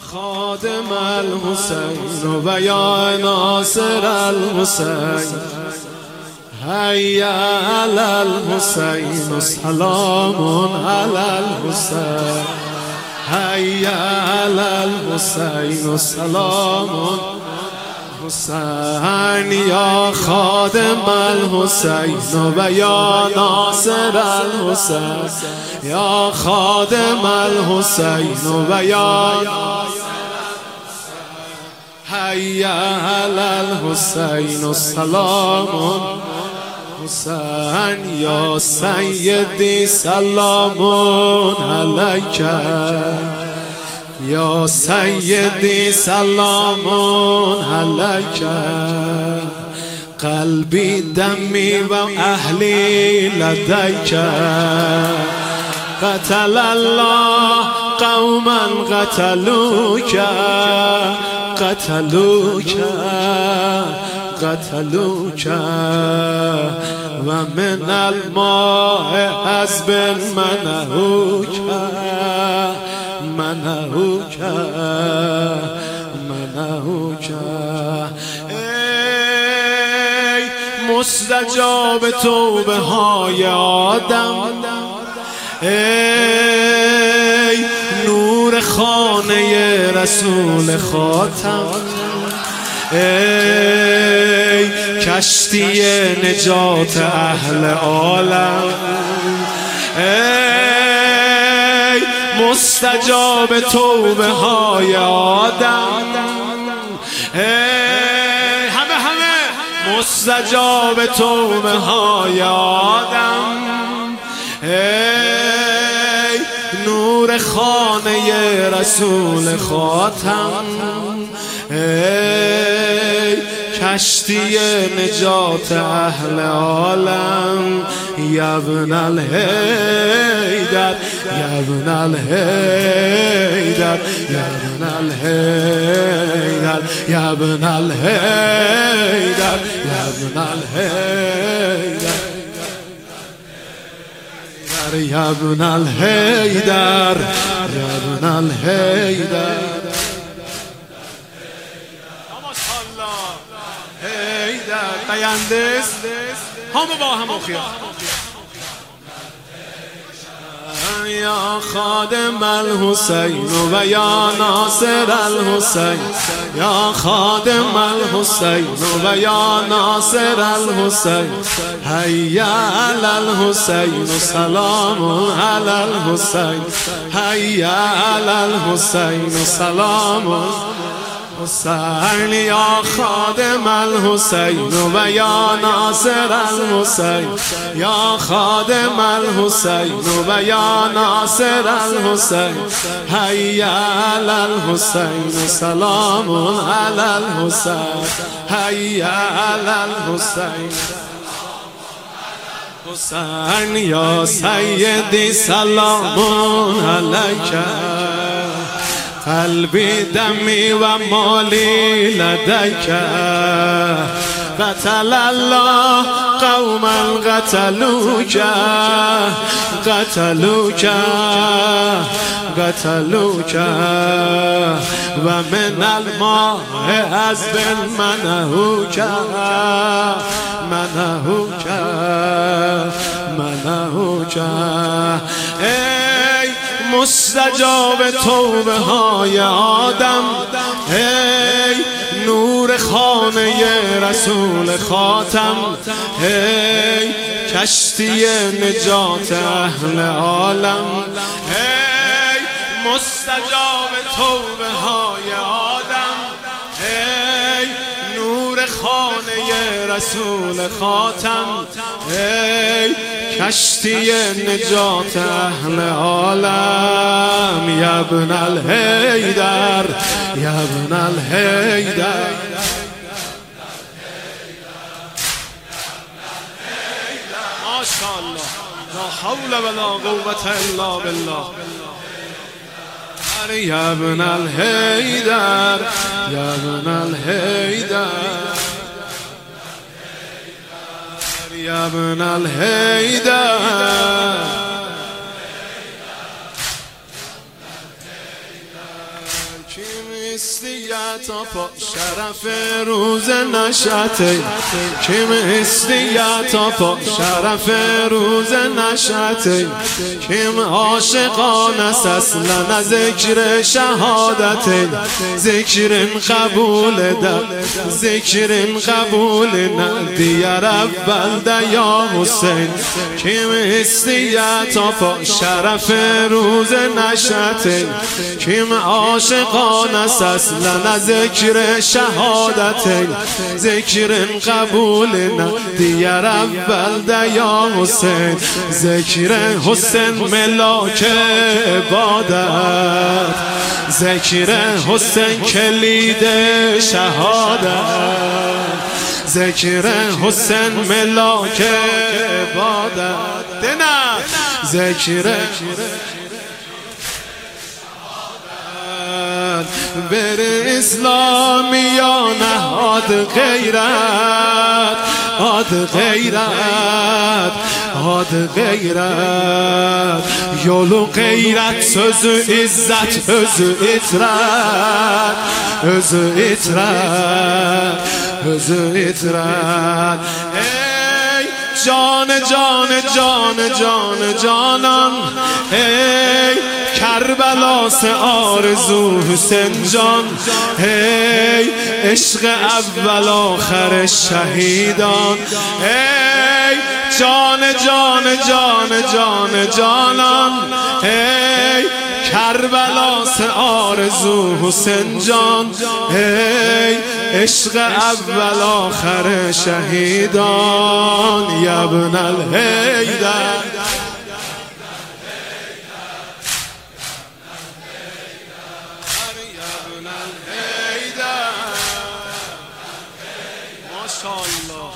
خادم الحسین و یا ناصر الحسین هيا على الحسين سلام على الحسين هيا على الحسين سلام حسين يا خادم الحسين ويا ناصر الحسين يا خادم الحسين ويا هيا على الحسين سلام حسین یا سیدی سلام علیک یا سیدی سلام علیک قلبی دمی و اهلی لدیک قتل الله قوما قتلوک قتلوک قتلوك ومن الماء حسب منهوك منهوك منهوك ای مستجاب توبه های آدم ای نور خانه رسول خاتم ای کشتی نجات اهل عالم ای مستجاب توبه های آدم ای همه مستجاب توبه های آدم ای نور خانه رسول خاتم ای کشتی نجات اهل عالم یا ابن الحیدر یا ابن الحیدر یا ابن الحیدر یا ابن الحیدر یا ابن الحیدر یا ابن الحیدر یا ابن الحیدر قیندس همه با هم اخیار یا خادم الحسین و یا ناصر الحسین یا خادم الحسین و یا ناصر الحسین هيا على الحسین سلام على الحسین هيا على الحسین سلام حسین یا خادم الحسین و یا ناصر الحسین یا خادم الحسین و یا ناصر الحسین هيا على الحسین سلام على الحسین هيا على الحسین حسین یا سیدی سلام علیک قلبی دمی و مالی لدیک قتل الله قوما قتلوک قتلوک قتلوک و من الماء حسب منهوک منهوک منهوک مستجاب توبه های آدم ای نور خانه رسول خاتم ای کشتی نجات اهل عالم ای مستجاب توبه های آدم ای نور خانه رسول خاتم ای کشتی نجات اهل عالم یا ابن الحیدر یا ابن الحیدر ماشاءالله لا حول ولا قوة الا بالله یا ابن الحیدر یا ابن الحیدر یا ابن الحیدر kim istiyat apa şeref روز نشأته kim istiyat apa şeref روز نشأته kim عاشقانه است اصلا ذکر شهادت ذکر قبول در ذکر قبول نه دیار اول ده یا حسین kim istiyat apa şeref روز نشأته kim عاشقانه است اصلا ذکر شهادت ذکر قبول نه دیار اول ده یا حسین ذکر حسین ملاک عبادت ذکر حسین کلید شهادت ذکر حسین ملاک عبادت دنا ذکر بر اسلامیان هاد غیرت هاد غیرت هاد غیرت یولو غیرت sözü izzet özü itrat özü itrat özü itrat ey can can can can canan ey کربلاس آرزو حسین جان ای عشق اول آخر شهیدان ای جان جان جان جان جانان ای کربلاس آرزو حسین جان ای عشق اول آخر شهیدان یا ابن الحیدر ماشاءالله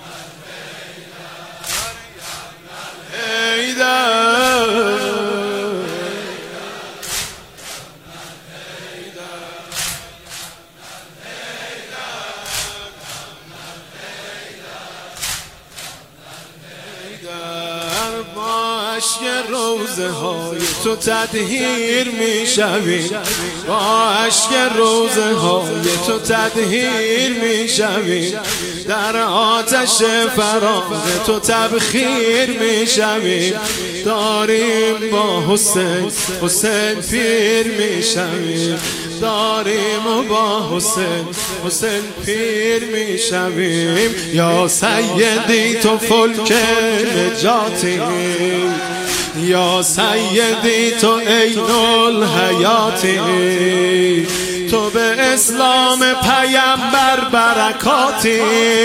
با اشک روزه های تو تطهیر می شویم با اشک روزه های تو تطهیر می شویم در آتش فراق تو تبخیر می شویم داریم با حسین حسین پیر می شویم داریم و با حسین حسین پیر می شویم یا سیدی تو فلک نجاتی یا سیدی تو عین الحیاتی تو به اسلام پیامبر برکاتی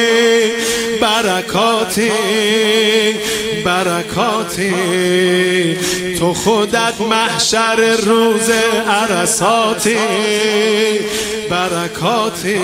برکاتی برکاتی تو خودت محشر روز عرصاتی برکاتی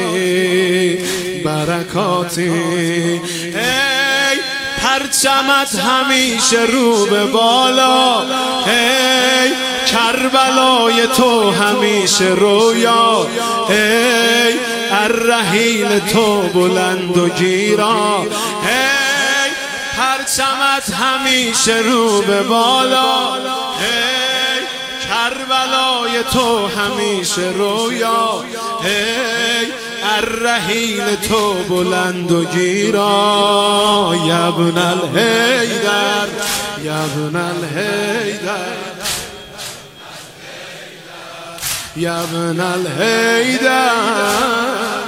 برکاتی ای پرچمت همیشه رو به بالا ای کربلای تو همیشه رویا ای الرحیل تو بلند و گیرا ای پرچمت همیشه رو به بالا ای کربلای تو همیشه رویا ای الرحیل تو بلند و گیرا یا ابن الحیدر یا ابن الحیدر یا ابن الحیدر